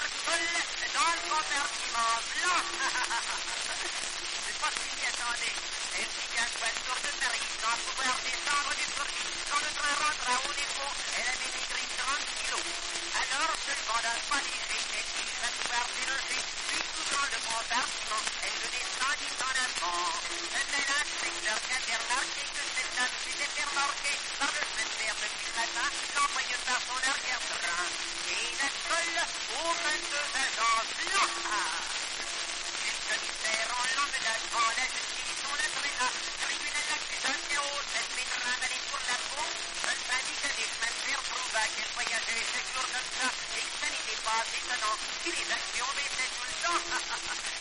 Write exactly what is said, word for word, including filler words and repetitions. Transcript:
seul dans le compartiment blanc. C'est pas qu'il y attendait. Elle fit qu'un voiture de Paris sans pouvoir descendre du courrier. Quand le train rentra au dépôt, elle avait maigri trente kilos. Alors, se levant d'un pas léger, elle dit va pouvoir déloger. Puis, ouvrant le compartiment, elle le descendit en avant. Mais l'inspecteur qui avait remarqué que cette dame s'était fait remorquer par le secrétaire depuis le matin, l'envoyait par son arrière-train. Et la colle aux vingt-deux agences là. Le commissaire en l'emmena devant la justice, on l'entraîna. Tribunal d'accusation, cette maître ravalée pour la peau. Un syndicat des chemins de fer prouva qu'elle voyageait chaque jour comme ça et que ça n'était pas étonnant si les actions baissaient tout le temps.